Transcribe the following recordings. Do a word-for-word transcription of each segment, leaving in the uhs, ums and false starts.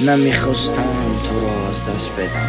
نمیخواستم تو را از دست بدم،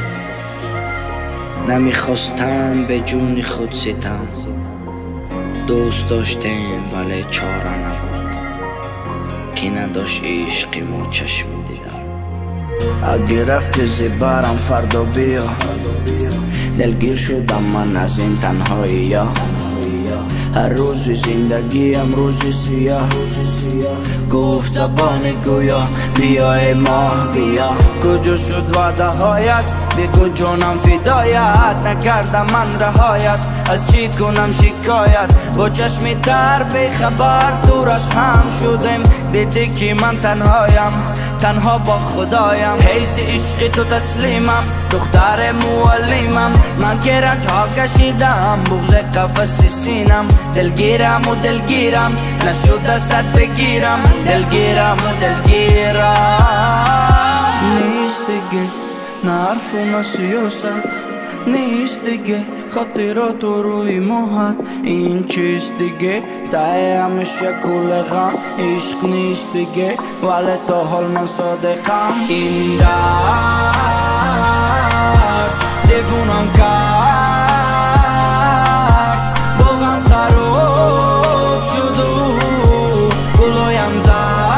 نمیخواستم به جون خود ستم. دوست داشتیم ولی چاره نبود، که نداشت عشقی ما چشمی دیدم. اگه رفتی زبرم فردا بیا، دلگیر شدم من از این تنهایی. هر روز زندگیم روزی سیاه، گفت زبان گویا بیا ای ماه بیا. کجا شد وعده هایت؟ بگو جانم فدایت. نکردم من رهایت، از چی کنم شکایت؟ با چشمی تر بی خبر دور از هم شدیم. دیدی که من تنهایم، تنها با خدایم. حیث عشق تو تسلیمم، دختر معلمم. من که رنج ها کشیدم، بغض قفس سینم. دلگیرم و دلگیرم، نشد دستت بگیرم. دلگیرم و دلگیرم. نیست دیگه نه حرف و نه سیاست، نیست دیگه خاطرات و روی موهات. این چیست دیگه ته همیشه کل غم. عشق نیست دیگه ولی تا حال من صادقم. این درد دیوونم کرد، با غم خراب شد و گلویم زد.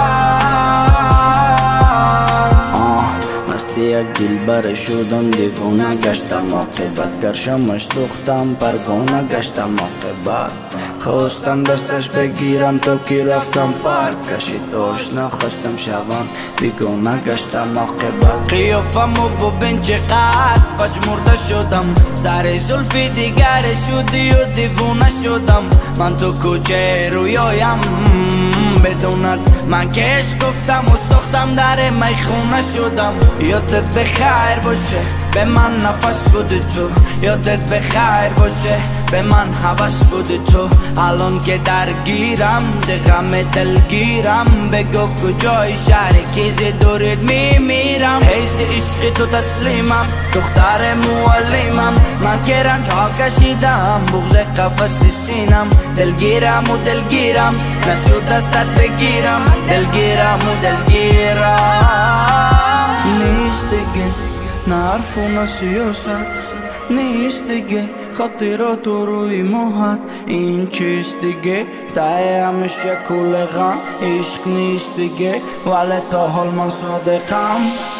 مستی یک دلبر شدم، دیوانه گشتم عاقبت. گرشمش دوختم پروانه گشتم عاقبت. خواستم دستش بگیرم تا که رفتم پرک کشید آشنا. خواستم شوم بیگانه گشتم عاقبت. قیافمو ببین چقدر پژمرده شدم، سر زلفی دیگر شدی و دیوانه شدم. من تو کوچه رویایم بدونت، من که عشق گفتم و ساختم در میخونه شدم. یادت بخیر باشه به من نفس بودی تو، یادت بخیر باشه به من حوث بودی تو. الان که درگیرم ز غم دلگیرم، بگو کجای شهر که ز دورت میمیرم. حیث عشق تو تسلیمم، دختر معلمم. من که رنج ها کشیدم، بغض قفس سینم. دلگیرم و دلگیرم، نشد دستت بگیرم. دلگیرم و دلگیرم. نیست دیگه نه حرف و نه سیاست، نیست دیگه خاطرات و روی موهات. این چیست دیگه ته همیشه کل غم. عشق نیست دیگه ولی تا حال من صادقم.